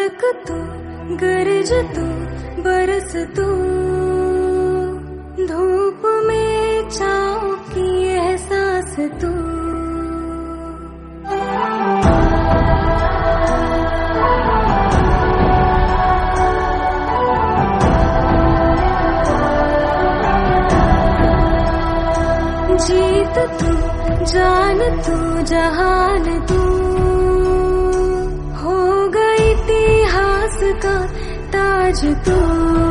पलक तू, गरज तू, बरस तू, धूप में छाँव की एहसास तू। जीत तू, जान तू, जहान तू, हो गई इतिहास का ताज तू।